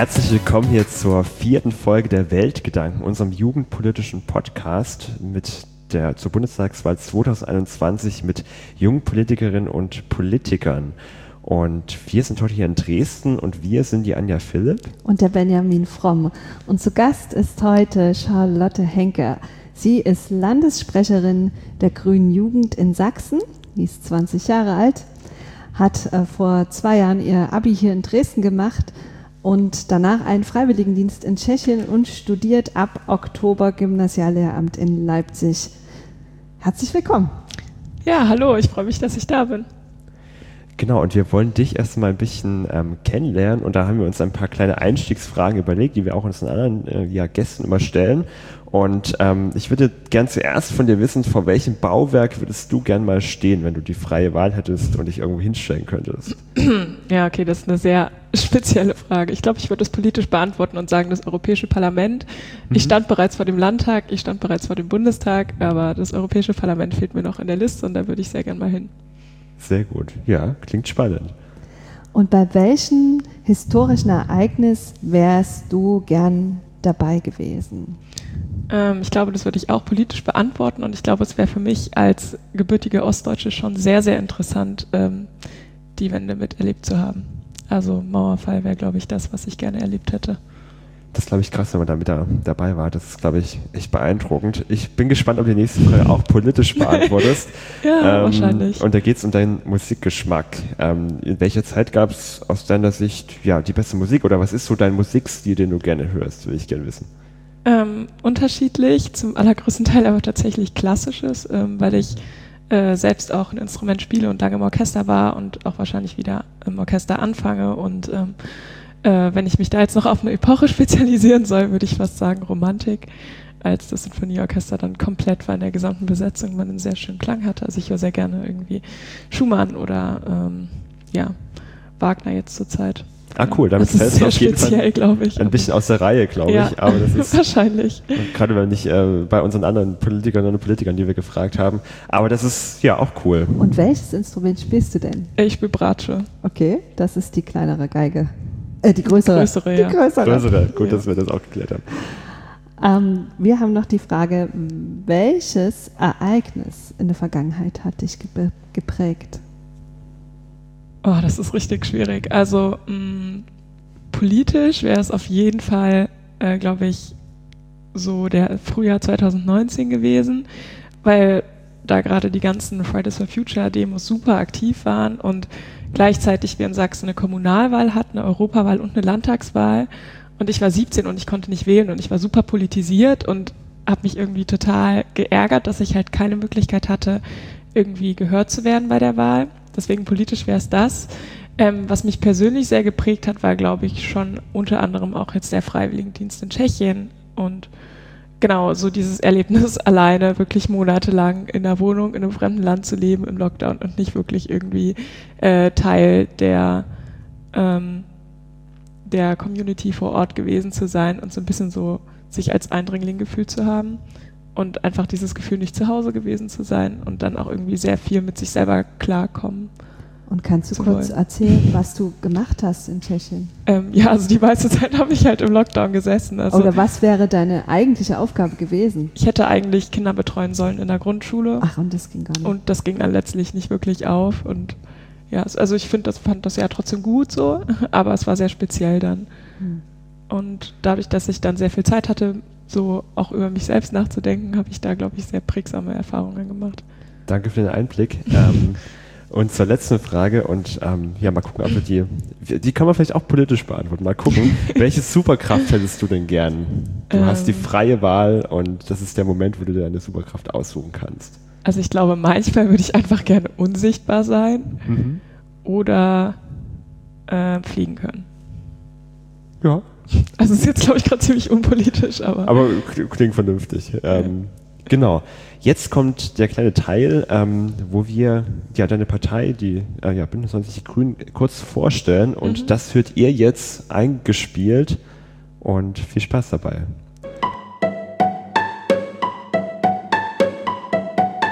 Herzlich willkommen hier zur 4. Folge der Weltgedanken, unserem jugendpolitischen Podcast zur Bundestagswahl 2021 mit jungen Politikerinnen und Politikern. Und wir sind heute hier in Dresden und wir sind die Anja Philipp und der Benjamin Fromm. Und zu Gast ist heute Charlotte Henke. Sie ist Landessprecherin der Grünen Jugend in Sachsen. Die ist 20 Jahre alt, hat vor 2 Jahren ihr Abi hier in Dresden gemacht und danach einen Freiwilligendienst in Tschechien und studiert ab Oktober Gymnasiallehramt in Leipzig. Herzlich willkommen. Ja, hallo, ich freue mich, dass ich da bin. Genau, und wir wollen dich erstmal ein bisschen kennenlernen und da haben wir uns ein paar kleine Einstiegsfragen überlegt, die wir auch unseren anderen Gästen immer stellen. Und ich würde gern zuerst von dir wissen, vor welchem Bauwerk würdest du gern mal stehen, wenn du die freie Wahl hättest und dich irgendwo hinstellen könntest? Ja, okay, das ist eine sehr spezielle Frage. Ich glaube, ich würde das politisch beantworten und sagen, das Europäische Parlament. Ich stand bereits vor dem Landtag, ich stand bereits vor dem Bundestag, aber das Europäische Parlament fehlt mir noch in der Liste und da würde ich sehr gern mal hin. Sehr gut. Ja, klingt spannend. Und bei welchem historischen Ereignis wärst du gern dabei gewesen? Ich glaube, das würde ich auch politisch beantworten und ich glaube, es wäre für mich als gebürtige Ostdeutsche schon sehr, sehr interessant, die Wende miterlebt zu haben. Also Mauerfall wäre, glaube ich, das, was ich gerne erlebt hätte. Das ist, glaube ich, krass, wenn man da mit dabei war. Das ist, glaube ich, echt beeindruckend. Ich bin gespannt, ob du die nächste Frage auch politisch beantwortest. Ja, wahrscheinlich. Und da geht es um deinen Musikgeschmack. In welcher Zeit gab es aus deiner Sicht die beste Musik? Oder was ist so dein Musikstil, den du gerne hörst? Will ich gerne wissen. Unterschiedlich, zum allergrößten Teil aber tatsächlich Klassisches, weil ich selbst auch ein Instrument spiele und lange im Orchester war und auch wahrscheinlich wieder im Orchester anfange und wenn ich mich da jetzt noch auf eine Epoche spezialisieren soll, würde ich fast sagen Romantik, als das Sinfonieorchester dann komplett war in der gesamten Besetzung, man einen sehr schönen Klang hatte. Also ich höre sehr gerne irgendwie Schumann oder Wagner jetzt zur Zeit. Ah, cool, damit fällt es auf jeden Fall ein bisschen aus der Reihe, glaube ich. Aber das ist wahrscheinlich. Gerade wenn nicht bei unseren anderen Politikerinnen und Politikern, die wir gefragt haben. Aber das ist ja auch cool. Und welches Instrument spielst du denn? Ich spiele Bratsche. Okay, das ist die kleinere Geige. Die größere. Die größere. Gut, dass wir das auch geklärt haben. Wir haben noch die Frage, welches Ereignis in der Vergangenheit hat dich geprägt? Oh, das ist richtig schwierig. Also politisch wäre es auf jeden Fall, glaube ich, so der Frühjahr 2019 gewesen, weil da gerade die ganzen Fridays for Future Demos super aktiv waren und gleichzeitig wir in Sachsen eine Kommunalwahl hatten, eine Europawahl und eine Landtagswahl und ich war 17 und ich konnte nicht wählen und ich war super politisiert und habe mich irgendwie total geärgert, dass ich halt keine Möglichkeit hatte, irgendwie gehört zu werden bei der Wahl. Deswegen politisch wäre es das. Was mich persönlich sehr geprägt hat, war, glaube ich, schon unter anderem auch jetzt der Freiwilligendienst in Tschechien und genau, so dieses Erlebnis, alleine wirklich monatelang in einer Wohnung in einem fremden Land zu leben im Lockdown und nicht wirklich irgendwie Teil der Community vor Ort gewesen zu sein und so ein bisschen so sich als Eindringling gefühlt zu haben und einfach dieses Gefühl, nicht zu Hause gewesen zu sein und dann auch irgendwie sehr viel mit sich selber klarkommen. Und kannst du kurz erzählen, was du gemacht hast in Tschechien? Also die meiste Zeit habe ich halt im Lockdown gesessen. Also oder was wäre deine eigentliche Aufgabe gewesen? Ich hätte eigentlich Kinder betreuen sollen in der Grundschule. Ach, und das ging gar nicht. Und das ging dann letztlich nicht wirklich auf. Und ja, also ich fand das ja trotzdem gut so, aber es war sehr speziell dann. Und dadurch, dass ich dann sehr viel Zeit hatte, so auch über mich selbst nachzudenken, habe ich da, glaube ich, sehr prägsame Erfahrungen gemacht. Danke für den Einblick. Und zur letzten Frage und mal gucken, ob wir die kann man vielleicht auch politisch beantworten. Mal gucken, welche Superkraft hättest du denn gern? Du hast die freie Wahl und das ist der Moment, wo du dir eine Superkraft aussuchen kannst. Also ich glaube, manchmal würde ich einfach gerne unsichtbar sein oder fliegen können. Ja. Also es ist jetzt, glaube ich, gerade ziemlich unpolitisch, aber klingt vernünftig. Genau. Jetzt kommt der kleine Teil, wo wir deine Partei, die Bündnis 90 Die Grünen, kurz vorstellen. Und das hört ihr jetzt eingespielt. Und viel Spaß dabei.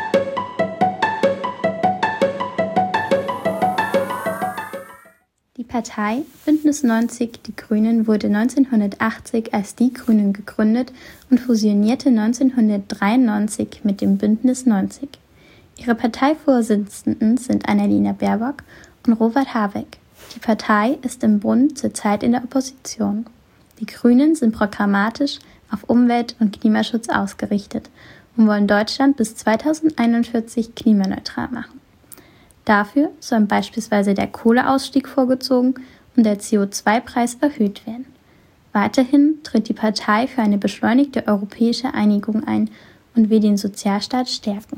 Die Partei Bündnis 90 Die Grünen wurde 1980 als Die Grünen gegründet und fusionierte 1993 mit dem Bündnis 90. Ihre Parteivorsitzenden sind Annalena Baerbock und Robert Habeck. Die Partei ist im Bund zurzeit in der Opposition. Die Grünen sind programmatisch auf Umwelt- und Klimaschutz ausgerichtet und wollen Deutschland bis 2041 klimaneutral machen. Dafür sollen beispielsweise der Kohleausstieg vorgezogen und der CO2-Preis erhöht werden. Weiterhin tritt die Partei für eine beschleunigte europäische Einigung ein und will den Sozialstaat stärken.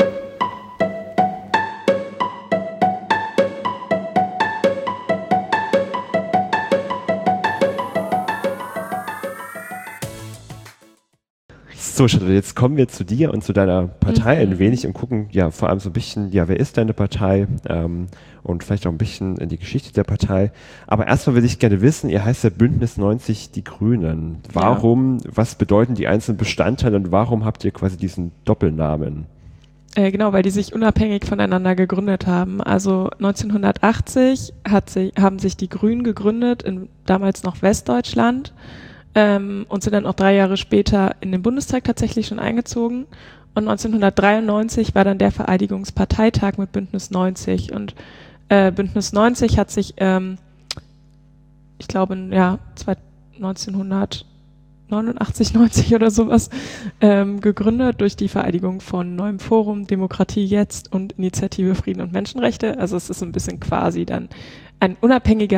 So, Charlotte, jetzt kommen wir zu dir und zu deiner Partei ein wenig und gucken ja vor allem so ein bisschen, ja, wer ist deine Partei und vielleicht auch ein bisschen in die Geschichte der Partei. Aber erstmal will ich gerne wissen, ihr heißt ja Bündnis 90 Die Grünen. Warum, was bedeuten die einzelnen Bestandteile und warum habt ihr quasi diesen Doppelnamen? Genau, weil die sich unabhängig voneinander gegründet haben. Also 1980 haben sich die Grünen gegründet, in damals noch Westdeutschland. Und sind dann auch 3 Jahre später in den Bundestag tatsächlich schon eingezogen. Und 1993 war dann der Vereidigungsparteitag mit Bündnis 90. Und Bündnis 90 hat sich, ich glaube, ja, 1989, 90 oder sowas, gegründet durch die Vereidigung von Neuem Forum, Demokratie jetzt und Initiative Frieden und Menschenrechte. Also es ist so ein bisschen quasi dann ein unabhängig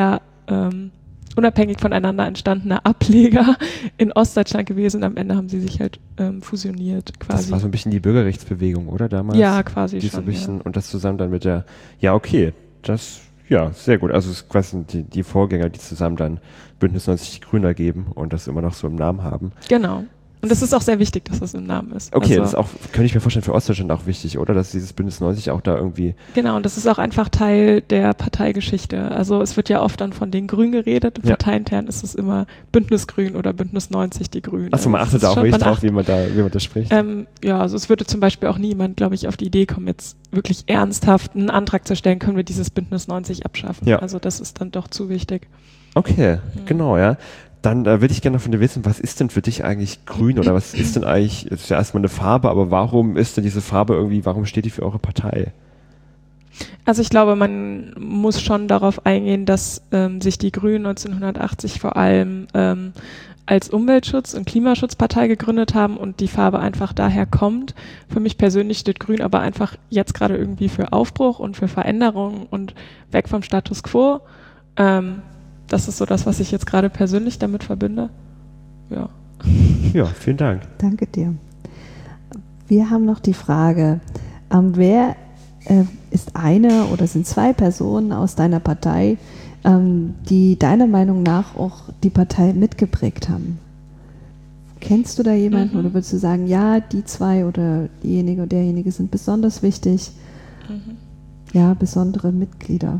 voneinander entstandener Ableger in Ostdeutschland gewesen. Am Ende haben sie sich halt fusioniert quasi. Das war so ein bisschen die Bürgerrechtsbewegung, oder damals? Ja, quasi die schon. So ein bisschen, ja. Und das zusammen dann mit der, ja okay, das, ja, sehr gut. Also es ist quasi die Vorgänger, die zusammen dann Bündnis 90 Die Grünen geben und das immer noch so im Namen haben. Genau. Und das ist auch sehr wichtig, dass das im Namen ist. Okay, also, das ist auch, könnte ich mir vorstellen, für Ostdeutschland auch wichtig, oder? Dass dieses Bündnis 90 auch da irgendwie... Genau, und das ist auch einfach Teil der Parteigeschichte. Also es wird ja oft dann von den Grünen geredet. Parteiintern ist es immer Bündnis Grün oder Bündnis 90 Die Grünen. Achso, man achtet da auch richtig drauf, wie man da spricht. Ja, also es würde zum Beispiel auch niemand, glaube ich, auf die Idee kommen, jetzt wirklich ernsthaft einen Antrag zu stellen, können wir dieses Bündnis 90 abschaffen. Ja. Also das ist dann doch zu wichtig. Okay, genau, ja. Dann würde ich gerne noch von dir wissen, was ist denn für dich eigentlich grün oder was ist denn eigentlich, das ist ja erstmal eine Farbe, aber warum ist denn diese Farbe irgendwie, warum steht die für eure Partei? Also ich glaube, man muss schon darauf eingehen, dass sich die Grünen 1980 vor allem als Umweltschutz- und Klimaschutzpartei gegründet haben und die Farbe einfach daher kommt. Für mich persönlich steht Grün aber einfach jetzt gerade irgendwie für Aufbruch und für Veränderung und weg vom Status quo. Das ist so das, was ich jetzt gerade persönlich damit verbinde. Ja. Ja, vielen Dank. Danke dir. Wir haben noch die Frage, wer ist eine oder sind 2 Personen aus deiner Partei, die deiner Meinung nach auch die Partei mitgeprägt haben? Kennst du da jemanden oder würdest du sagen, ja, die 2 oder diejenige oder derjenige sind besonders wichtig? Ja, besondere Mitglieder.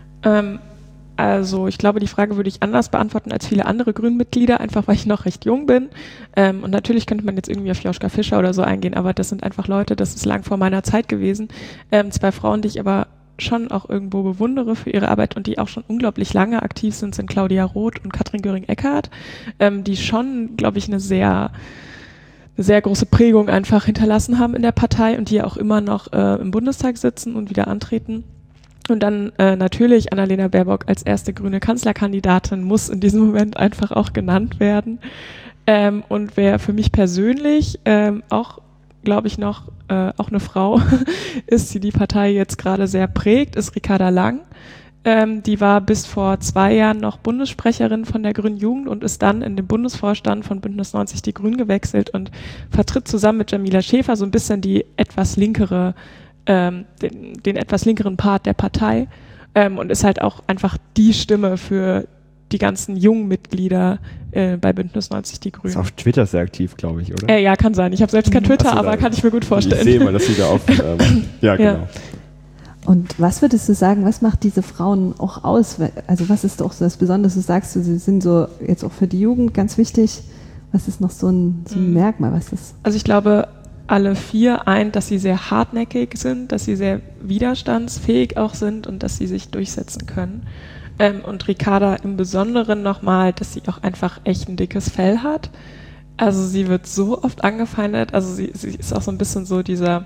Also ich glaube, die Frage würde ich anders beantworten als viele andere Grünen-Mitglieder, einfach weil ich noch recht jung bin. Und natürlich könnte man jetzt irgendwie auf Joschka Fischer oder so eingehen, aber das sind einfach Leute, das ist lang vor meiner Zeit gewesen. 2 Frauen, die ich aber schon auch irgendwo bewundere für ihre Arbeit und die auch schon unglaublich lange aktiv sind Claudia Roth und Katrin Göring-Eckardt, die schon, glaube ich, eine sehr große Prägung einfach hinterlassen haben in der Partei und die ja auch immer noch im Bundestag sitzen und wieder antreten. Und dann natürlich Annalena Baerbock als erste grüne Kanzlerkandidatin muss in diesem Moment einfach auch genannt werden. Und wer für mich persönlich auch, glaube ich, noch auch eine Frau ist, die Partei jetzt gerade sehr prägt, ist Ricarda Lang. Die war bis vor 2 Jahren noch Bundessprecherin von der Grünen Jugend und ist dann in den Bundesvorstand von Bündnis 90 Die Grünen gewechselt und vertritt zusammen mit Jamila Schäfer so ein bisschen die etwas linkere den etwas linkeren Part der Partei und ist halt auch einfach die Stimme für die ganzen jungen Mitglieder bei Bündnis 90 Die Grünen. Ist auf Twitter sehr aktiv, glaube ich, oder? Ja, kann sein. Ich habe selbst kein Twitter, aber kann ich mir gut vorstellen. Ich sehe mal, dass sie da auf... ja, genau. Ja. Und was würdest du sagen, was macht diese Frauen auch aus? Also was ist doch so das Besondere? Du sagst, sie sind so jetzt auch für die Jugend ganz wichtig. Was ist noch so ein Merkmal? Was ist? Also ich glaube, alle 4 eint, dass sie sehr hartnäckig sind, dass sie sehr widerstandsfähig auch sind und dass sie sich durchsetzen können. Und Ricarda im Besonderen nochmal, dass sie auch einfach echt ein dickes Fell hat. Also sie wird so oft angefeindet, also sie ist auch so ein bisschen so dieser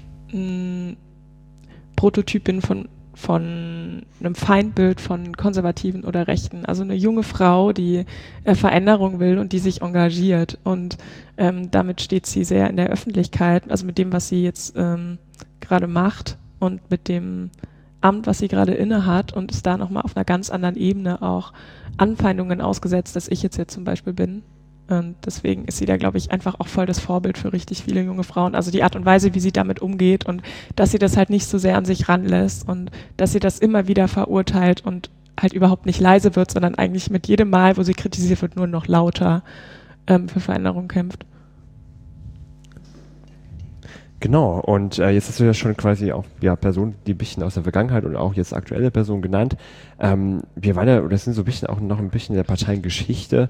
Prototypin von einem Feindbild von Konservativen oder Rechten. Also eine junge Frau, die Veränderung will und die sich engagiert. Und damit steht sie sehr in der Öffentlichkeit, also mit dem, was sie jetzt gerade macht und mit dem Amt, was sie gerade inne hat, und ist da nochmal auf einer ganz anderen Ebene auch Anfeindungen ausgesetzt, als ich jetzt zum Beispiel bin. Und deswegen ist sie da, glaube ich, einfach auch voll das Vorbild für richtig viele junge Frauen. Also die Art und Weise, wie sie damit umgeht und dass sie das halt nicht so sehr an sich ranlässt und dass sie das immer wieder verurteilt und halt überhaupt nicht leise wird, sondern eigentlich mit jedem Mal, wo sie kritisiert wird, nur noch lauter für Veränderung kämpft. Genau, und jetzt hast du ja schon quasi auch Personen, die ein bisschen aus der Vergangenheit und auch jetzt aktuelle Personen genannt. Wir waren ja, oder sind so ein bisschen auch noch ein bisschen in der Parteiengeschichte.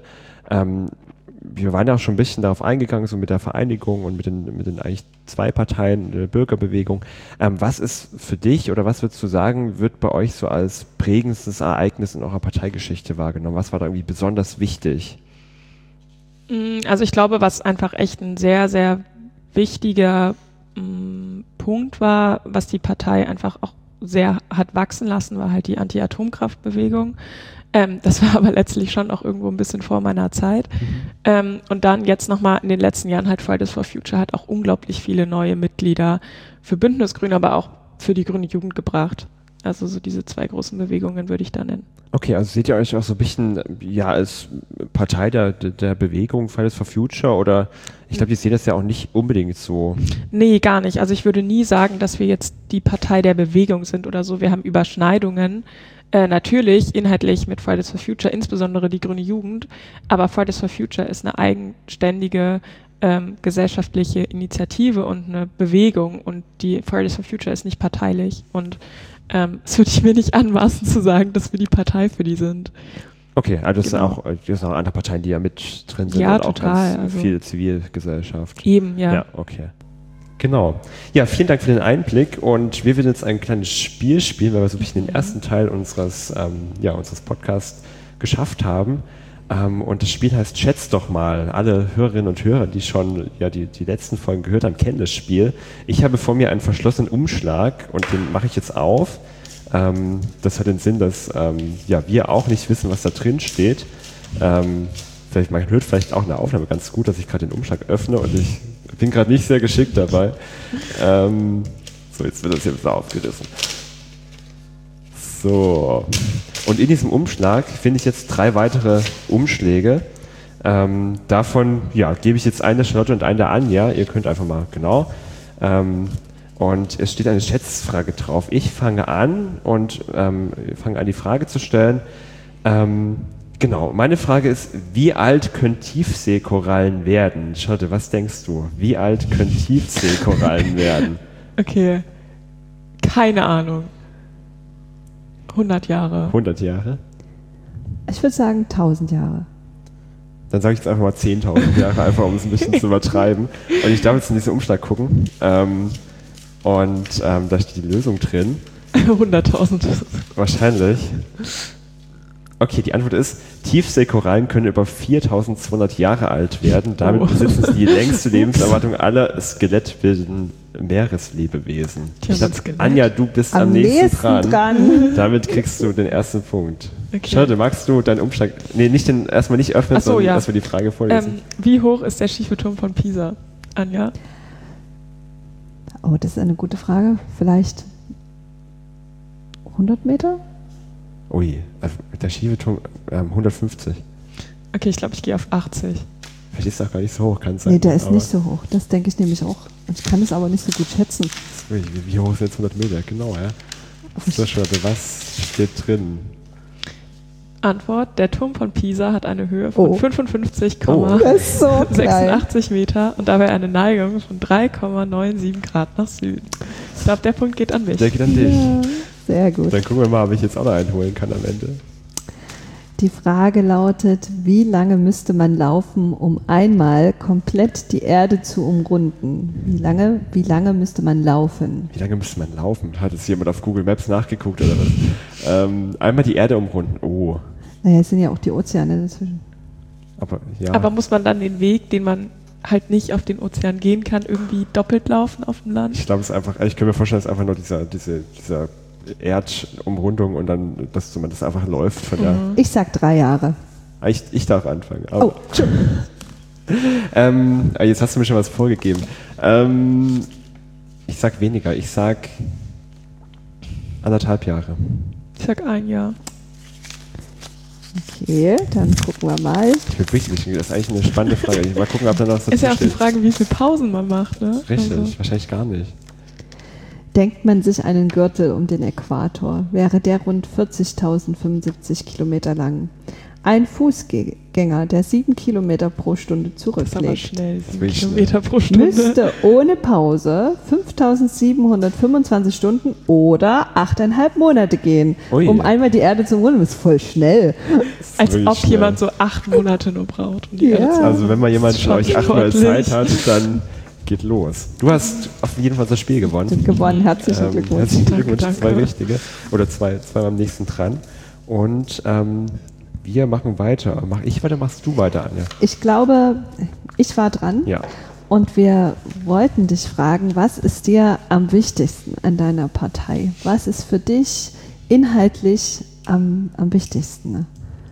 Wir waren ja auch schon ein bisschen darauf eingegangen, so mit der Vereinigung und mit den eigentlich zwei Parteien der Bürgerbewegung. Was ist für dich oder was würdest du sagen, wird bei euch so als prägendstes Ereignis in eurer Parteigeschichte wahrgenommen? Was war da irgendwie besonders wichtig? Also ich glaube, was einfach echt ein sehr, sehr wichtiger Punkt war, was die Partei einfach auch sehr hat wachsen lassen, war halt die Anti-Atomkraftbewegung. Das war aber letztlich schon auch irgendwo ein bisschen vor meiner Zeit. Und dann jetzt nochmal in den letzten Jahren halt Fridays for Future hat auch unglaublich viele neue Mitglieder für Bündnis Grün, aber auch für die grüne Jugend gebracht. Also so diese zwei großen Bewegungen würde ich da nennen. Okay, also seht ihr euch auch so ein bisschen als Partei der Bewegung Fridays for Future oder ich glaube, die sehen das ja auch nicht unbedingt so. Nee, gar nicht. Also ich würde nie sagen, dass wir jetzt die Partei der Bewegung sind oder so. Wir haben Überschneidungen, natürlich inhaltlich mit Fridays for Future, insbesondere die grüne Jugend, aber Fridays for Future ist eine eigenständige gesellschaftliche Initiative und eine Bewegung und die Fridays for Future ist nicht parteilich und das würde ich mir nicht anmaßen zu sagen, dass wir die Partei für die sind. Okay, also das Genau. sind auch andere Parteien, die ja mit drin sind Ja, und auch total, ganz viel Zivilgesellschaft. Eben, ja. Ja, okay. Genau. Ja, vielen Dank für den Einblick und wir werden jetzt ein kleines Spiel spielen, weil wir so ein bisschen den ersten Teil unseres Podcasts geschafft haben. Und das Spiel heißt Schätz doch mal. Alle Hörerinnen und Hörer, die schon die letzten Folgen gehört haben, kennen das Spiel. Ich habe vor mir einen verschlossenen Umschlag und den mache ich jetzt auf. Das hat den Sinn, dass wir auch nicht wissen, was da drin steht. Man hört vielleicht auch in der Aufnahme ganz gut, dass ich gerade den Umschlag öffne und ich bin gerade nicht sehr geschickt dabei. So, jetzt wird das hier aufgerissen. So. Und in diesem Umschlag finde ich jetzt 3 weitere Umschläge. Davon gebe ich jetzt einen der Charlotte und einen der Anja. Ihr könnt einfach mal, genau. Und es steht eine Schätzfrage drauf. Ich fange an und fange an, die Frage zu stellen. Genau, meine Frage ist, wie alt können Tiefseekorallen werden? Charlotte, was denkst du? Wie alt können Tiefseekorallen werden? Okay, keine Ahnung. 100 Jahre. 100 Jahre? Ich würde sagen 1000 Jahre. Dann sage ich jetzt einfach mal 10.000 Jahre, einfach um es ein bisschen zu übertreiben. Und ich darf jetzt in diesen Umschlag gucken. Da steht die Lösung drin. 100.000. Wahrscheinlich. Okay, die Antwort ist, Tiefseekorallen können über 4.200 Jahre alt werden. Damit besitzen sie die längste Lebenserwartung aller skelettbildenden Meereslebewesen. Anja, du bist am nächsten dran. Damit kriegst du den ersten Punkt. Okay. Charlotte, magst du deinen Umschlag, erstmal nicht öffnen, sondern erstmal die Frage vorlesen. Wie hoch ist der schiefe Turm von Pisa, Anja? Oh, das ist eine gute Frage. Vielleicht 100 Meter? Ui, der schiefe Turm 150. Okay, ich glaube, ich gehe auf 80. Vielleicht ist das auch gar nicht so hoch, kann es sein. Nee, der ist nicht so hoch. Das denke ich nämlich auch. Ich kann es aber nicht so gut schätzen. Wie hoch ist jetzt 100 Meter? Genau, ja. So, Charlotte, was steht drin? Antwort, der Turm von Pisa hat eine Höhe von 55,86 Meter und dabei eine Neigung von 3,97 Grad nach Süden. Ich glaube, der Punkt geht an mich. Der geht an dich. Ja, sehr gut. Dann gucken wir mal, ob ich jetzt auch noch einen holen kann am Ende. Die Frage lautet, wie lange müsste man laufen, um einmal komplett die Erde zu umrunden? Wie lange müsste man laufen? Wie lange müsste man laufen? Hat es jemand auf Google Maps nachgeguckt oder was? Einmal die Erde umrunden. Oh. Naja, es sind ja auch die Ozeane dazwischen. Aber muss man dann den Weg, den man halt nicht auf den Ozean gehen kann, irgendwie doppelt laufen auf dem Land? Ich glaube, es ist einfach, ich kann mir vorstellen, es ist einfach nur dieser Erdumrundung und dann, dass man das einfach läuft. Von der Ich sag 3 Jahre. Ich darf anfangen. Oh, jetzt hast du mir schon was vorgegeben. Ich sag weniger. Ich sag 1,5 Jahre. Ich sag 1 Jahr. Okay, dann gucken wir mal. Ich bin wichtig, das ist eigentlich eine spannende Frage. Mal gucken, ob da noch so ist ja auch die Frage, wie viele Pausen man macht, ne? Richtig, Also. wahrscheinlich gar nicht. Denkt man sich einen Gürtel um den Äquator, wäre der rund 40.075 Kilometer lang. Ein Fußgänger, der 7 Kilometer pro Stunde Das ist aber zurücklegt, schnell, 7 wirklich Kilometer pro Stunde. müsste ohne Pause 5.725 Stunden oder 8,5 Monate gehen, Ui. um einmal die Erde zu umrunden. Das ist voll schnell. Als wirklich ob schnell. jemand so 8 Monate nur braucht. Um die Ja. Erde zu Also wenn mal jemand Das von ist euch schon 8 Mal sportlich. Zeit hat, dann geht los. Du hast auf jeden Fall das Spiel gewonnen. Gewonnen, herzlichen Glückwunsch. Herzlichen Glückwunsch, Danke. 2 richtige. Oder zwei am nächsten dran. Und wir machen weiter. Mach ich weiter, machst du weiter, Anja? Ich glaube, ich war dran. Ja. Und wir wollten dich fragen, was ist dir am wichtigsten an deiner Partei? Was ist für dich inhaltlich am wichtigsten?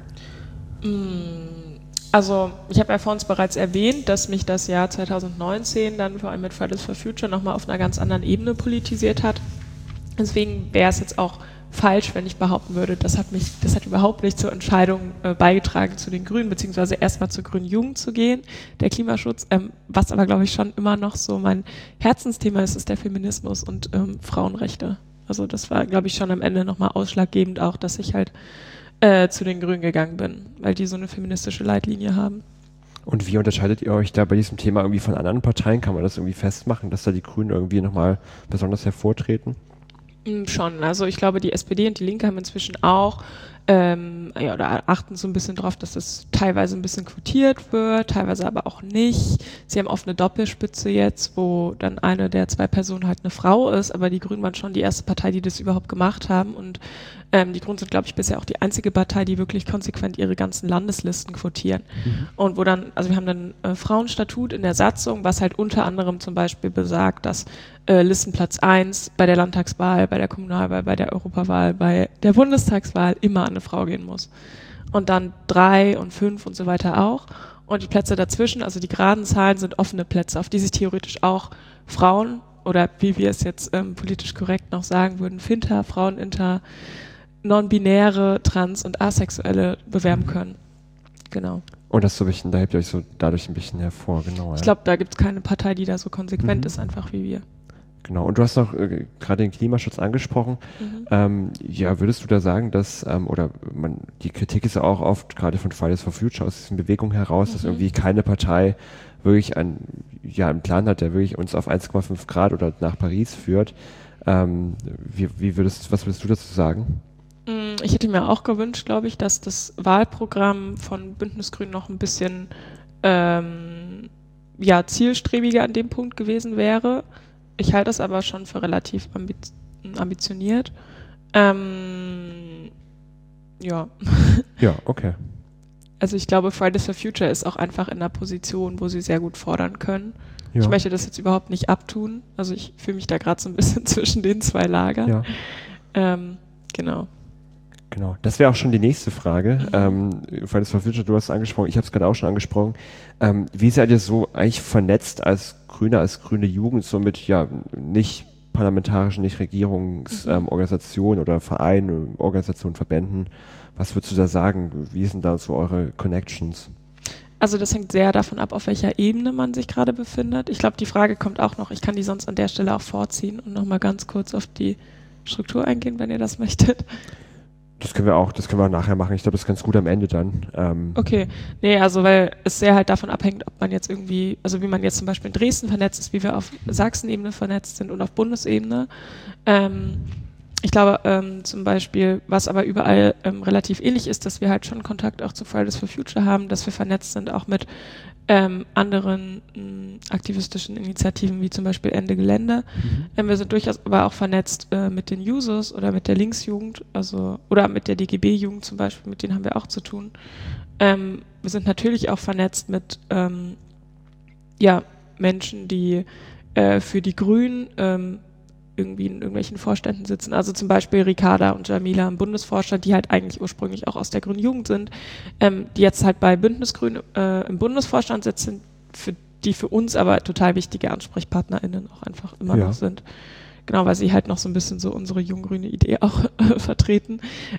Also ich habe ja vor uns bereits erwähnt, dass mich das Jahr 2019 dann vor allem mit Fridays for Future nochmal auf einer ganz anderen Ebene politisiert hat. Deswegen wäre es jetzt auch falsch, wenn ich behaupten würde, das hat überhaupt nicht zur Entscheidung beigetragen, zu den Grünen, beziehungsweise erstmal zur Grünen Jugend zu gehen, der Klimaschutz. Was aber, glaube ich, schon immer noch so mein Herzensthema ist der Feminismus und Frauenrechte. Also das war, glaube ich, schon am Ende nochmal ausschlaggebend auch, dass ich halt zu den Grünen gegangen bin, weil die so eine feministische Leitlinie haben. Und wie unterscheidet ihr euch da bei diesem Thema irgendwie von anderen Parteien? Kann man das irgendwie festmachen, dass da die Grünen irgendwie nochmal besonders hervortreten? Schon, also ich glaube, die SPD und die Linke haben inzwischen auch oder achten so ein bisschen drauf, dass das teilweise ein bisschen quotiert wird, teilweise aber auch nicht. Sie haben oft eine Doppelspitze jetzt, wo dann eine der 2 Personen halt eine Frau ist, aber die Grünen waren schon die erste Partei, die das überhaupt gemacht haben und die Grünen sind, glaube ich, bisher auch die einzige Partei, die wirklich konsequent ihre ganzen Landeslisten quotieren. Und wo dann, also wir haben dann Frauenstatut in der Satzung, was halt unter anderem zum Beispiel besagt, dass Listenplatz 1 bei der Landtagswahl, bei der Kommunalwahl, bei der Europawahl, bei der Bundestagswahl immer an eine Frau gehen muss. Und dann 3 und 5 und so weiter auch. Und die Plätze dazwischen, also die geraden Zahlen, sind offene Plätze, auf die sich theoretisch auch Frauen oder wie wir es jetzt politisch korrekt noch sagen würden, Finter, Frauen, Inter, non-binäre, trans- und asexuelle bewerben können. Genau. Und das so ein bisschen, da hebt ihr euch so dadurch ein bisschen hervor, genau. Ich glaube, da gibt es keine Partei, die da so konsequent ist, einfach wie wir. Genau. Und du hast noch gerade den Klimaschutz angesprochen. Ja, würdest du da sagen, dass, die Kritik ist ja auch oft, gerade von Fridays for Future, aus diesen Bewegungen heraus, dass irgendwie keine Partei wirklich einen Plan hat, der wirklich uns auf 1,5 Grad oder nach Paris führt. Was würdest du dazu sagen? Ich hätte mir auch gewünscht, glaube ich, dass das Wahlprogramm von Bündnis Grün noch ein bisschen zielstrebiger an dem Punkt gewesen wäre. Ich halte das aber schon für relativ ambitioniert. Ja. Ja, okay. Also ich glaube, Fridays for Future ist auch einfach in einer Position, wo sie sehr gut fordern können. Ja. Ich möchte das jetzt überhaupt nicht abtun. Also ich fühle mich da gerade so ein bisschen zwischen den 2 Lagern. Ja. Genau. Genau, das wäre auch schon die nächste Frage. Fridays for Future, du hast es angesprochen, ich habe es gerade auch schon angesprochen. Wie seid ihr so eigentlich vernetzt als grüne Jugend, so mit nicht parlamentarischen, nicht Regierungsorganisationen oder Vereinen, Organisationen, Verbänden? Was würdest du da sagen? Wie sind da so eure Connections? Also das hängt sehr davon ab, auf welcher Ebene man sich gerade befindet. Ich glaube, die Frage kommt auch noch, ich kann die sonst an der Stelle auch vorziehen und nochmal ganz kurz auf die Struktur eingehen, wenn ihr das möchtet. Das können wir auch nachher machen. Ich glaube, das ist ganz gut am Ende dann. Okay. Nee, also weil es sehr halt davon abhängt, ob man jetzt irgendwie, also wie man jetzt zum Beispiel in Dresden vernetzt ist, wie wir auf Sachsen-Ebene vernetzt sind und auf Bundesebene. ich glaube zum Beispiel, was aber überall relativ ähnlich ist, dass wir halt schon Kontakt auch zu Fridays for Future haben, dass wir vernetzt sind auch mit anderen aktivistischen Initiativen wie zum Beispiel Ende Gelände. Wir sind durchaus aber auch vernetzt mit den Jusos oder mit der Linksjugend, also oder mit der DGB-Jugend zum Beispiel, mit denen haben wir auch zu tun. Wir sind natürlich auch vernetzt mit Menschen, die für die Grünen irgendwie in irgendwelchen Vorständen sitzen. Also zum Beispiel Ricarda und Jamila im Bundesvorstand, die halt eigentlich ursprünglich auch aus der Grünen Jugend sind, die jetzt halt bei Bündnis Grün im Bundesvorstand sitzen, die für uns aber total wichtige AnsprechpartnerInnen auch einfach immer noch sind. Genau, weil sie halt noch so ein bisschen so unsere junggrüne Idee auch vertreten.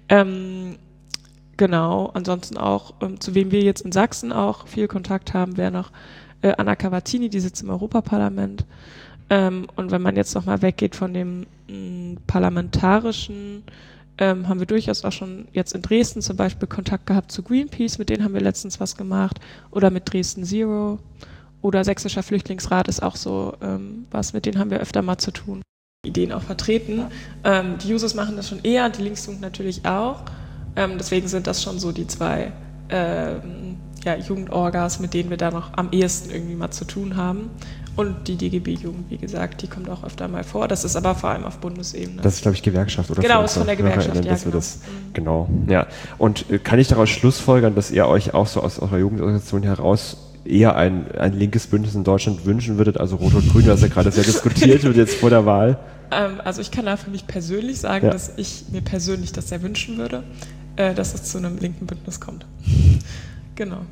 Genau, ansonsten auch, zu wem wir jetzt in Sachsen auch viel Kontakt haben, wäre noch Anna Cavazzini, die sitzt im Europaparlament. Und wenn man jetzt nochmal weggeht von dem parlamentarischen, haben wir durchaus auch schon jetzt in Dresden zum Beispiel Kontakt gehabt zu Greenpeace, mit denen haben wir letztens was gemacht, oder mit Dresden Zero oder Sächsischer Flüchtlingsrat ist auch so was, mit denen haben wir öfter mal zu tun. Ideen auch vertreten. Die Jusos machen das schon eher, die Linksjugend natürlich auch. Deswegen sind das schon so die zwei Jugendorgas, mit denen wir da noch am ehesten irgendwie mal zu tun haben. Und die DGB-Jugend, wie gesagt, die kommt auch öfter mal vor. Das ist aber vor allem auf Bundesebene. Das ist, glaube ich, Gewerkschaft, oder? Genau, ist von der Gewerkschaft, ja, genau. Genau, ja. Und kann ich daraus schlussfolgern, dass ihr euch auch so aus eurer Jugendorganisation heraus eher ein linkes Bündnis in Deutschland wünschen würdet, also Rot und Grün, was ja gerade sehr diskutiert wird jetzt vor der Wahl? Also ich kann da für mich persönlich sagen, dass ich mir persönlich das sehr wünschen würde, dass es zu einem linken Bündnis kommt. Genau.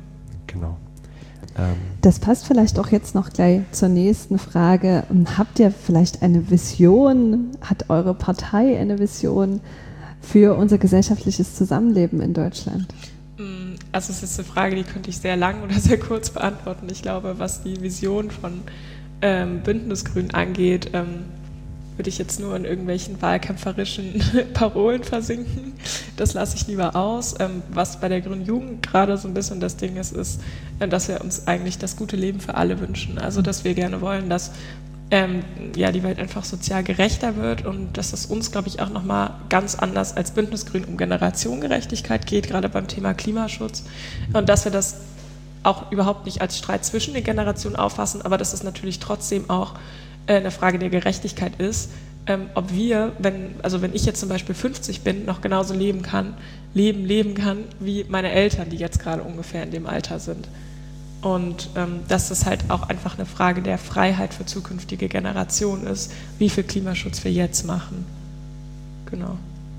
Das passt vielleicht auch jetzt noch gleich zur nächsten Frage. Habt ihr vielleicht eine Vision, hat eure Partei eine Vision für unser gesellschaftliches Zusammenleben in Deutschland? Also es ist eine Frage, die könnte ich sehr lang oder sehr kurz beantworten. Ich glaube, was die Vision von Bündnis Grün angeht, würde ich jetzt nur in irgendwelchen wahlkämpferischen Parolen versinken. Das lasse ich lieber aus. Was bei der Grünen Jugend gerade so ein bisschen das Ding ist, dass wir uns eigentlich das gute Leben für alle wünschen. Also dass wir gerne wollen, dass die Welt einfach sozial gerechter wird und dass es uns, glaube ich, auch nochmal ganz anders als Bündnis Grün um Generationengerechtigkeit geht, gerade beim Thema Klimaschutz. Und dass wir das auch überhaupt nicht als Streit zwischen den Generationen auffassen, aber dass es natürlich trotzdem auch eine Frage der Gerechtigkeit ist, ob wir, wenn ich jetzt zum Beispiel 50 bin, noch genauso leben kann wie meine Eltern, die jetzt gerade ungefähr in dem Alter sind. Und dass es halt auch einfach eine Frage der Freiheit für zukünftige Generationen ist, wie viel Klimaschutz wir jetzt machen. Genau.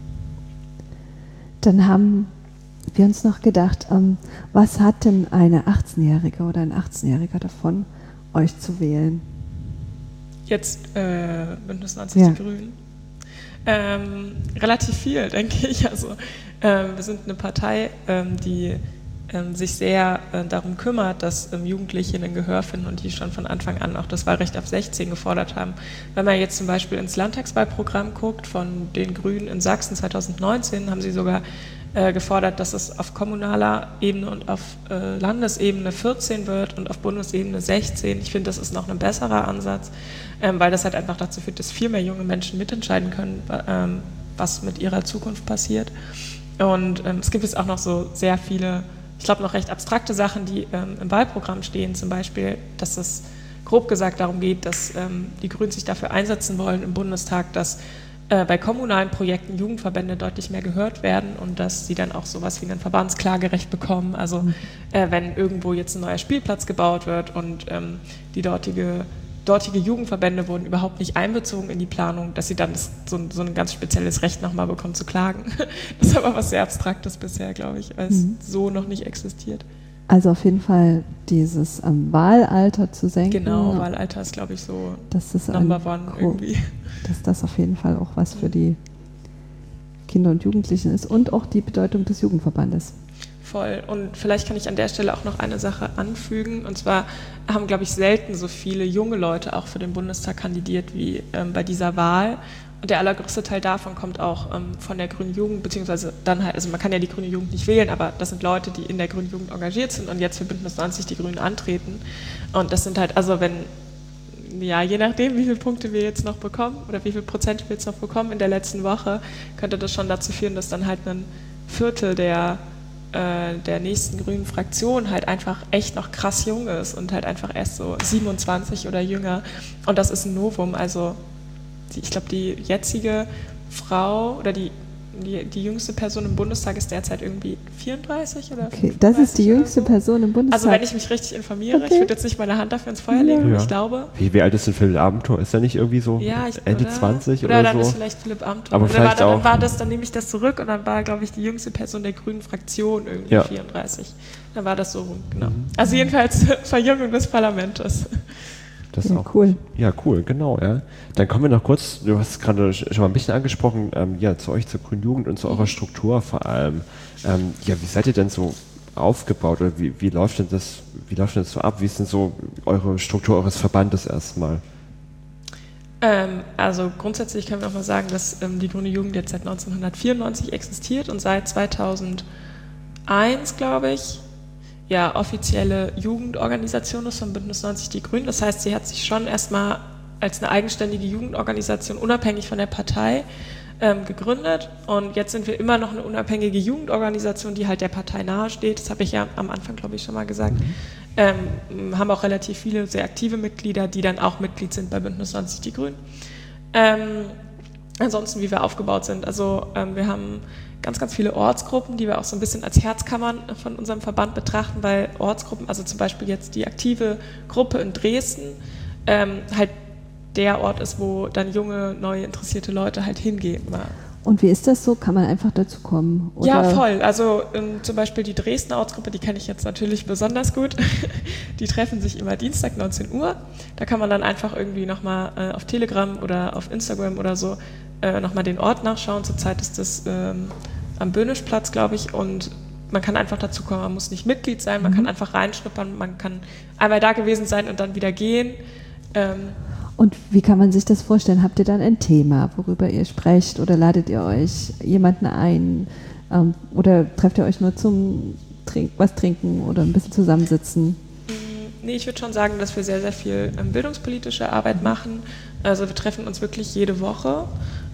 Dann haben wir uns noch gedacht, was hat denn eine 18-Jährige oder ein 18-Jähriger davon, euch zu wählen? Jetzt Bündnis 90 Die Grünen. Relativ viel, denke ich. Also wir sind eine Partei, die sich sehr darum kümmert, dass Jugendliche ein Gehör finden und die schon von Anfang an auch das Wahlrecht ab 16 gefordert haben. Wenn man jetzt zum Beispiel ins Landtagswahlprogramm guckt von den Grünen in Sachsen 2019, haben sie sogar gefordert, dass es auf kommunaler Ebene und auf Landesebene 14 wird und auf Bundesebene 16. Ich finde, das ist noch ein besserer Ansatz, weil das halt einfach dazu führt, dass viel mehr junge Menschen mitentscheiden können, was mit ihrer Zukunft passiert. Und es gibt jetzt auch noch so sehr viele, ich glaube noch recht abstrakte Sachen, die im Wahlprogramm stehen, zum Beispiel, dass es grob gesagt darum geht, dass die Grünen sich dafür einsetzen wollen im Bundestag, dass bei kommunalen Projekten Jugendverbände deutlich mehr gehört werden und dass sie dann auch sowas wie ein Verbandsklagerecht bekommen. Also wenn irgendwo jetzt ein neuer Spielplatz gebaut wird und die dortige Jugendverbände wurden überhaupt nicht einbezogen in die Planung, dass sie dann so ein ganz spezielles Recht nochmal bekommen zu klagen. Das ist aber was sehr Abstraktes bisher, glaube ich, weil es so noch nicht existiert. Also auf jeden Fall dieses Wahlalter zu senken. Genau, Wahlalter ist, glaube ich, so das ist Number One irgendwie. Dass das auf jeden Fall auch was für die Kinder und Jugendlichen ist und auch die Bedeutung des Jugendverbandes. Voll. Und vielleicht kann ich an der Stelle auch noch eine Sache anfügen. Und zwar haben, glaube ich, selten so viele junge Leute auch für den Bundestag kandidiert wie bei dieser Wahl. Und der allergrößte Teil davon kommt auch von der Grünen Jugend, beziehungsweise dann halt, also man kann ja die Grüne Jugend nicht wählen, aber das sind Leute, die in der Grünen Jugend engagiert sind und jetzt für Bündnis 90 Die Grünen antreten. Und das sind halt, also wenn Ja, je nachdem, wie viele Punkte wir jetzt noch bekommen oder wie viel Prozent wir jetzt noch bekommen in der letzten Woche, könnte das schon dazu führen, dass dann halt ein Viertel der nächsten grünen Fraktion halt einfach echt noch krass jung ist und halt einfach erst so 27 oder jünger. Und das ist ein Novum. Also ich glaube, die jetzige Frau oder die jüngste Person im Bundestag ist derzeit irgendwie 34 oder 35. Okay, das ist die jüngste Person im Bundestag. Also wenn ich mich richtig informiere, ich würde jetzt nicht meine Hand dafür ins Feuer legen, aber ich glaube... Wie alt ist denn Philipp Amthor? Ist er nicht irgendwie so Ende 20 oder so? Oder dann ist vielleicht Philipp Amthor. Aber vielleicht auch. Dann nehme ich das zurück und dann war, glaube ich, die jüngste Person der grünen Fraktion irgendwie 34. Dann war das so rum, genau. Also jedenfalls Verjüngung des Parlaments. Das ist auch cool. Ja, cool, genau. Ja. Dann kommen wir noch kurz, du hast es gerade schon mal ein bisschen angesprochen, zu euch, zur Grünen Jugend und zu eurer Struktur vor allem. Wie seid ihr denn so aufgebaut oder wie läuft denn das so ab? Wie ist denn so eure Struktur eures Verbandes erstmal? Also grundsätzlich können wir auch mal sagen, dass die Grüne Jugend jetzt seit 1994 existiert und seit 2001, glaube ich, offizielle Jugendorganisation ist von Bündnis 90 Die Grünen. Das heißt, sie hat sich schon erstmal als eine eigenständige Jugendorganisation unabhängig von der Partei gegründet. Und jetzt sind wir immer noch eine unabhängige Jugendorganisation, die halt der Partei nahesteht. Das habe ich ja am Anfang, glaube ich, schon mal gesagt. Haben auch relativ viele sehr aktive Mitglieder, die dann auch Mitglied sind bei Bündnis 90 Die Grünen. Ansonsten, wie wir aufgebaut sind. Also wir haben ganz, ganz viele Ortsgruppen, die wir auch so ein bisschen als Herzkammern von unserem Verband betrachten, weil Ortsgruppen, also zum Beispiel jetzt die aktive Gruppe in Dresden, halt der Ort ist, wo dann junge, neue, interessierte Leute halt hingehen. Und wie ist das so? Kann man einfach dazu kommen? Oder? Ja, voll. Also zum Beispiel die Dresdner Ortsgruppe, die kenne ich jetzt natürlich besonders gut. Die treffen sich immer Dienstag 19 Uhr. Da kann man dann einfach irgendwie nochmal auf Telegram oder auf Instagram oder so nochmal den Ort nachschauen. Zurzeit ist das am Böhnischplatz, glaube ich. Und man kann einfach dazu kommen. Man muss nicht Mitglied sein, man kann einfach reinschnuppern. Man kann einmal da gewesen sein und dann wieder gehen. Und wie kann man sich das vorstellen? Habt ihr dann ein Thema, worüber ihr sprecht, oder ladet ihr euch jemanden ein oder trefft ihr euch nur zum was trinken oder ein bisschen zusammensitzen? Nee, ich würde schon sagen, dass wir sehr, sehr viel bildungspolitische Arbeit machen. Also wir treffen uns wirklich jede Woche.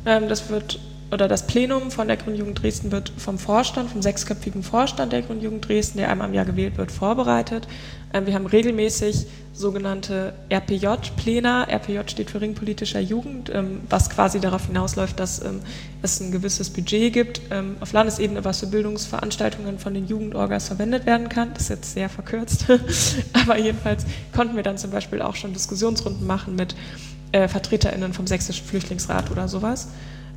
Das Plenum von der Grünen Jugend Dresden wird vom Vorstand, vom 6-köpfigen Vorstand der Grünen Jugend Dresden, der einmal im Jahr gewählt wird, vorbereitet. Wir haben regelmäßig sogenannte RPJ-Pläne. RPJ steht für Ringpolitischer Jugend, was quasi darauf hinausläuft, dass es ein gewisses Budget gibt auf Landesebene, was für Bildungsveranstaltungen von den Jugendorgas verwendet werden kann. Das ist jetzt sehr verkürzt. Aber jedenfalls konnten wir dann zum Beispiel auch schon Diskussionsrunden machen mit VertreterInnen vom Sächsischen Flüchtlingsrat oder sowas.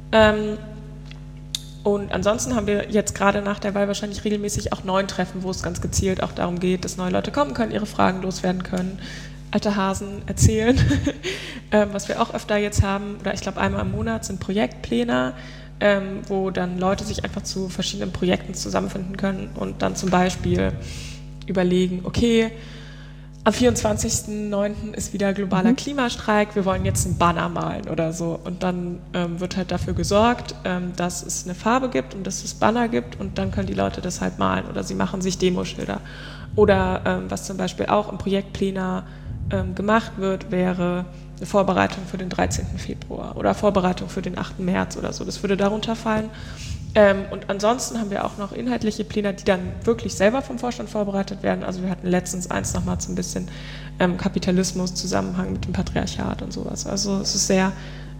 Und ansonsten haben wir jetzt gerade nach der Wahl wahrscheinlich regelmäßig auch neuen Treffen, wo es ganz gezielt auch darum geht, dass neue Leute kommen können, ihre Fragen loswerden können, alte Hasen erzählen. Was wir auch öfter jetzt haben, oder ich glaube einmal im Monat, sind Projektpläne, wo dann Leute sich einfach zu verschiedenen Projekten zusammenfinden können und dann zum Beispiel überlegen, okay, am 24.09. ist wieder globaler Klimastreik, wir wollen jetzt einen Banner malen oder so. Und dann wird halt dafür gesorgt, dass es eine Farbe gibt und dass es Banner gibt und dann können die Leute das halt malen oder sie machen sich Demoschilder. Oder was zum Beispiel auch im Projektpläne gemacht wird, wäre eine Vorbereitung für den 13. Februar oder Vorbereitung für den 8. März oder so. Das würde darunter fallen. Und ansonsten haben wir auch noch inhaltliche Pläne, die dann wirklich selber vom Vorstand vorbereitet werden. Also wir hatten letztens eins nochmal so ein bisschen Kapitalismus, Zusammenhang mit dem Patriarchat und sowas. Also es ist sehr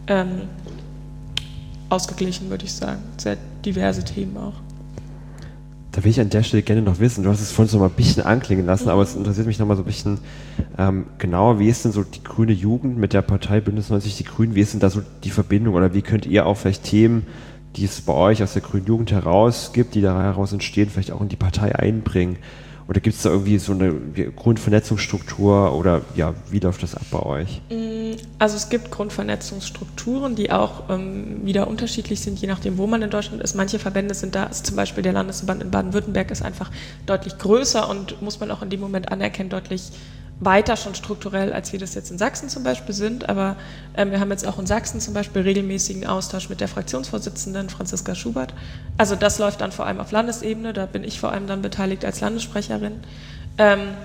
ausgeglichen, würde ich sagen. Sehr diverse Themen auch. Da will ich an der Stelle gerne noch wissen, du hast es vorhin so mal ein bisschen anklingen lassen, aber es interessiert mich noch mal so ein bisschen genauer, wie ist denn so die grüne Jugend mit der Partei Bündnis 90 Die Grünen, wie ist denn da so die Verbindung oder wie könnt ihr auch vielleicht Themen, die es bei euch aus der grünen Jugend heraus gibt, die da heraus entstehen, vielleicht auch in die Partei einbringen? Oder gibt es da irgendwie so eine Grundvernetzungsstruktur oder ja, wie läuft das ab bei euch? Also es gibt Grundvernetzungsstrukturen, die auch wieder unterschiedlich sind, je nachdem, wo man in Deutschland ist. Manche Verbände sind da, also zum Beispiel der Landesverband in Baden-Württemberg ist einfach deutlich größer und muss man auch in dem Moment anerkennen, deutlich weiter schon strukturell, als wir das jetzt in Sachsen zum Beispiel sind. Aber wir haben jetzt auch in Sachsen zum Beispiel regelmäßigen Austausch mit der Fraktionsvorsitzenden Franziska Schubert. Also das läuft dann vor allem auf Landesebene, da bin ich vor allem dann beteiligt als Landessprecherin.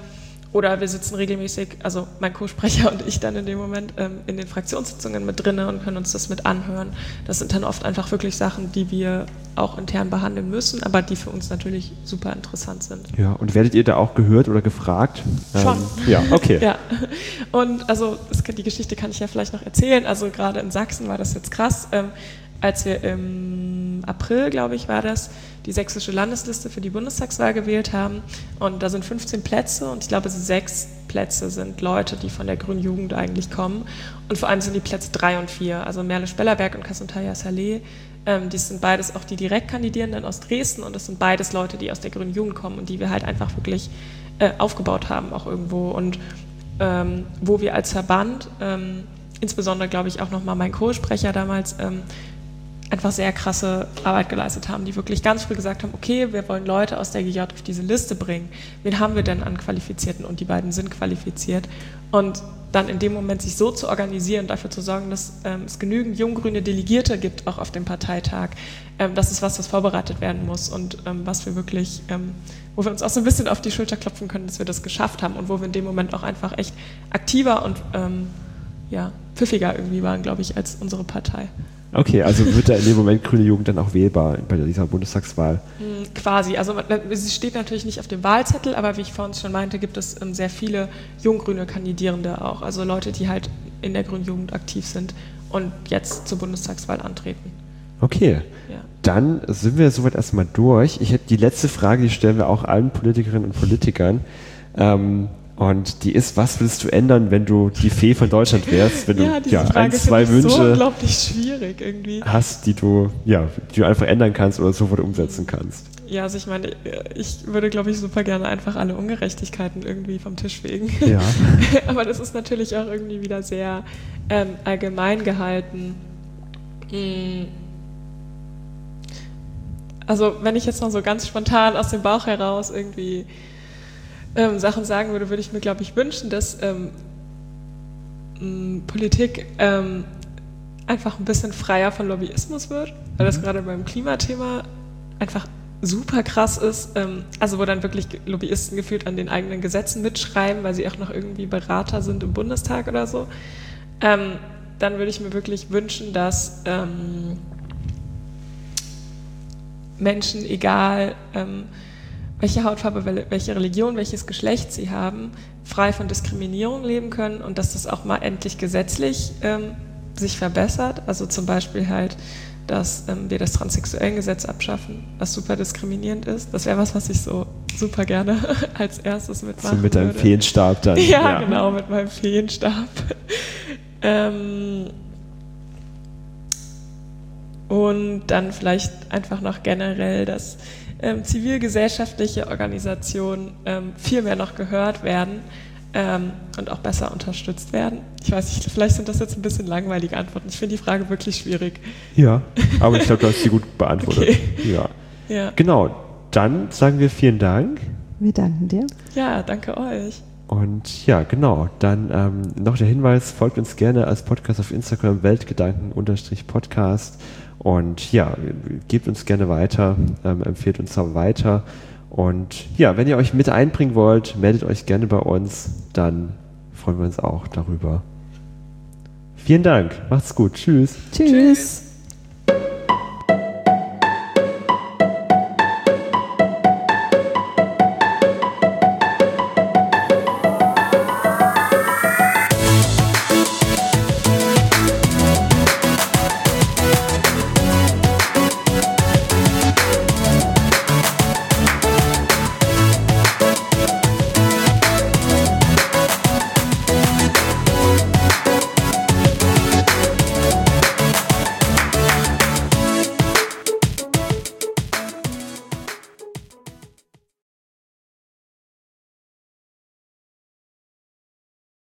Oder wir sitzen regelmäßig, also mein Co-Sprecher und ich dann in dem Moment, in den Fraktionssitzungen mit drinne und können uns das mit anhören. Das sind dann oft einfach wirklich Sachen, die wir auch intern behandeln müssen, aber die für uns natürlich super interessant sind. Ja, und werdet ihr da auch gehört oder gefragt? Schon. Ja, okay. Ja. Und also die Geschichte kann ich ja vielleicht noch erzählen. Also gerade in Sachsen war das jetzt krass. Als wir im April, glaube ich, war das, die sächsische Landesliste für die Bundestagswahl gewählt haben. Und da sind 15 Plätze und ich glaube, 6 Plätze sind Leute, die von der Grünen Jugend eigentlich kommen. Und vor allem sind die Plätze 3 und 4, also Merle-Spellerberg und Kasuntaya Saleh. Die sind beides auch die Direktkandidierenden aus Dresden und das sind beides Leute, die aus der Grünen Jugend kommen und die wir halt einfach wirklich aufgebaut haben auch irgendwo. Und wo wir als Verband, insbesondere glaube ich auch nochmal mein Co-Sprecher damals, einfach sehr krasse Arbeit geleistet haben, die wirklich ganz früh gesagt haben, okay, wir wollen Leute aus der GJ auf diese Liste bringen. Wen haben wir denn an Qualifizierten? Und die beiden sind qualifiziert. Und dann in dem Moment sich so zu organisieren, dafür zu sorgen, dass es genügend junggrüne Delegierte gibt, auch auf dem Parteitag, das ist was vorbereitet werden muss und was wir wirklich, wo wir uns auch so ein bisschen auf die Schulter klopfen können, dass wir das geschafft haben und wo wir in dem Moment auch einfach echt aktiver und pfiffiger irgendwie waren, glaube ich, als unsere Partei. Okay, also wird da in dem Moment Grüne Jugend dann auch wählbar bei dieser Bundestagswahl? Quasi. Also sie steht natürlich nicht auf dem Wahlzettel, aber wie ich vorhin schon meinte, gibt es sehr viele junggrüne Kandidierende auch. Also Leute, die halt in der Grünen Jugend aktiv sind und jetzt zur Bundestagswahl antreten. Okay, ja. Dann sind wir soweit erstmal durch. Ich hätte die letzte Frage, die stellen wir auch allen Politikerinnen und Politikern. Und die ist, was willst du ändern, wenn du die Fee von Deutschland wärst? Wenn du Frage 2 Wünsche so unglaublich schwierig irgendwie hast, die du einfach ändern kannst oder sofort umsetzen kannst. Ja, also ich meine, ich würde, glaube ich, super gerne einfach alle Ungerechtigkeiten irgendwie vom Tisch fegen. Ja. Aber das ist natürlich auch irgendwie wieder sehr allgemein gehalten. Also wenn ich jetzt noch so ganz spontan aus dem Bauch heraus irgendwie Sachen sagen würde, würde ich mir, glaube ich, wünschen, dass Politik einfach ein bisschen freier von Lobbyismus wird, weil das gerade beim Klimathema einfach super krass ist, also wo dann wirklich Lobbyisten gefühlt an den eigenen Gesetzen mitschreiben, weil sie auch noch irgendwie Berater sind im Bundestag oder so. Dann würde ich mir wirklich wünschen, dass Menschen, egal welche Hautfarbe, welche Religion, welches Geschlecht sie haben, frei von Diskriminierung leben können und dass das auch mal endlich gesetzlich sich verbessert. Also zum Beispiel halt, dass wir das Transsexuellengesetz abschaffen, was super diskriminierend ist. Das wäre was ich so super gerne als erstes mitmachen würde. So mit deinem Feenstab dann. Ja, genau, mit meinem Feenstab. Und dann vielleicht einfach noch generell, dass zivilgesellschaftliche Organisationen viel mehr noch gehört werden und auch besser unterstützt werden. Ich weiß nicht, vielleicht sind das jetzt ein bisschen langweilige Antworten. Ich finde die Frage wirklich schwierig. Ja, aber ich glaube, du hast sie gut beantwortet. Okay. Ja. Genau, dann sagen wir vielen Dank. Wir danken dir. Ja, danke euch. Und ja, genau, dann noch der Hinweis, folgt uns gerne als Podcast auf Instagram, Weltgedanken_Podcast. Und ja, gebt uns gerne weiter, empfehlt uns auch weiter. Und ja, wenn ihr euch mit einbringen wollt, meldet euch gerne bei uns, dann freuen wir uns auch darüber. Vielen Dank, macht's gut, tschüss. Tschüss.